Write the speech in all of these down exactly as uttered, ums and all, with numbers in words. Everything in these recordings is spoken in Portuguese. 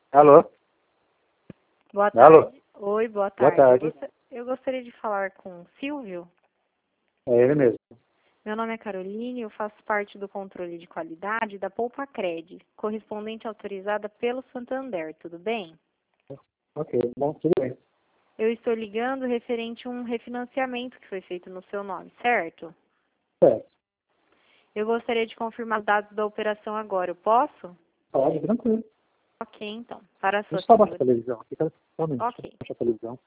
Alô? Boa Alô? tarde. Oi, boa Boa tarde. tarde. Eu gost- eu gostaria de falar com o Silvio. É ele mesmo. Meu nome é Caroline, eu faço parte do controle de qualidade da Poupa Cred, correspondente autorizada pelo Santander, tudo bem? Ok, bom, tudo bem. Eu estou ligando referente a um refinanciamento que foi feito no seu nome, certo? Certo. Eu gostaria de confirmar os dados da operação agora, eu posso? Pode, tranquilo. Ok, então. Para a sua Deixa eu só baixar a segurança. televisão aqui, tá? Só um minuto, deixa eu Ok. baixar a televisão.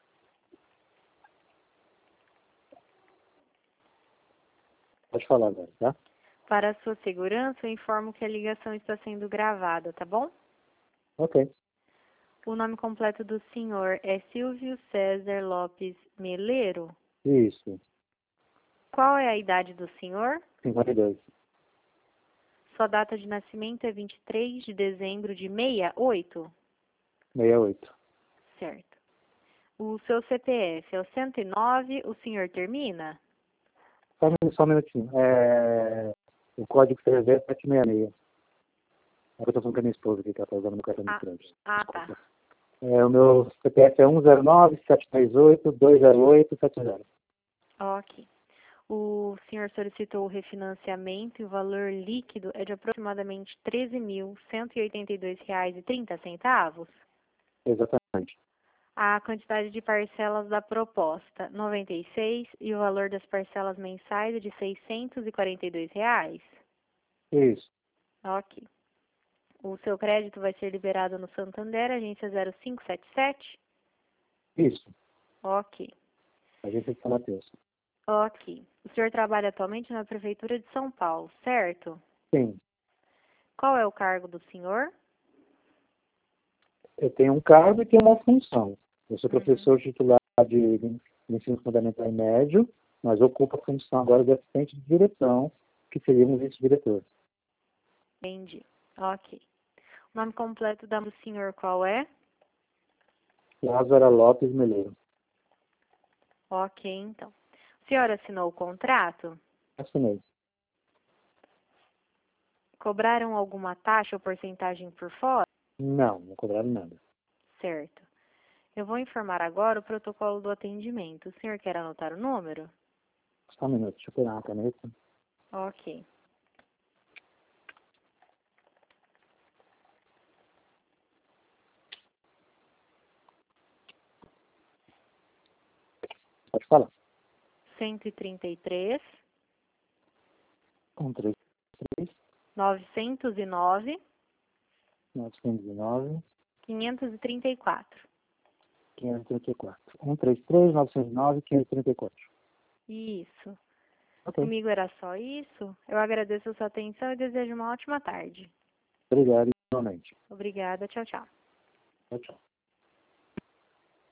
Pode falar agora, tá? Para a sua segurança, eu informo que a ligação está sendo gravada, tá bom? Ok. O nome completo do senhor é Silvio César Lopes Meleiro. Isso, Qual é a idade do senhor? cinquenta e dois. Sua data de nascimento é vinte e três de dezembro de sessenta e oito? sessenta e oito. Certo. O seu C P F é o cento e nove, o senhor termina? Só um, só um minutinho. É... O código C V é sete seis seis. É que eu tô falando com a minha esposa aqui, que ela tá usando meu cartão de Ah, crédito. ah tá. É, o meu C P F é um zero nove, sete três oito, dois zero oito, sete zero. Ok. O senhor solicitou o refinanciamento e o valor líquido é de aproximadamente treze mil cento e oitenta e dois reais e trinta centavos. Exatamente. A quantidade de parcelas da proposta, noventa e seis, e o valor das parcelas mensais é de seiscentos e quarenta e dois reais. Isso. Ok. O seu crédito vai ser liberado no Santander, agência zero cinco sete sete. Isso. Ok. A gente tem que Matheus. Ok. O senhor trabalha atualmente na Prefeitura de São Paulo, certo? Sim. Qual é o cargo do senhor? Eu tenho um cargo e tenho uma função. Eu sou Uhum. professor titular de ensino fundamental e médio, mas ocupo a função agora de assistente de direção, que seria um vice-diretor. Entendi. Ok. O nome completo da do senhor qual é? Lázara Lopes Meleiro. Ok, então. O senhor assinou o contrato? Assinei. Cobraram alguma taxa ou porcentagem por fora? Não, não cobraram nada. Certo. Eu vou informar agora o protocolo do atendimento. O senhor quer anotar o número? Só um minuto, deixa eu pegar uma caneta. Ok. Pode falar. cento e trinta e três, um três três, novecentos e nove, novecentos e nove, quinhentos e trinta e quatro. quinhentos e trinta e quatro. um três três, novecentos e nove, quinhentos e trinta e quatro. Isso. Ok. Comigo era só isso. Eu agradeço a sua atenção e desejo uma ótima tarde. Obrigado, igualmente. Obrigada. Tchau, tchau. Tchau, tchau.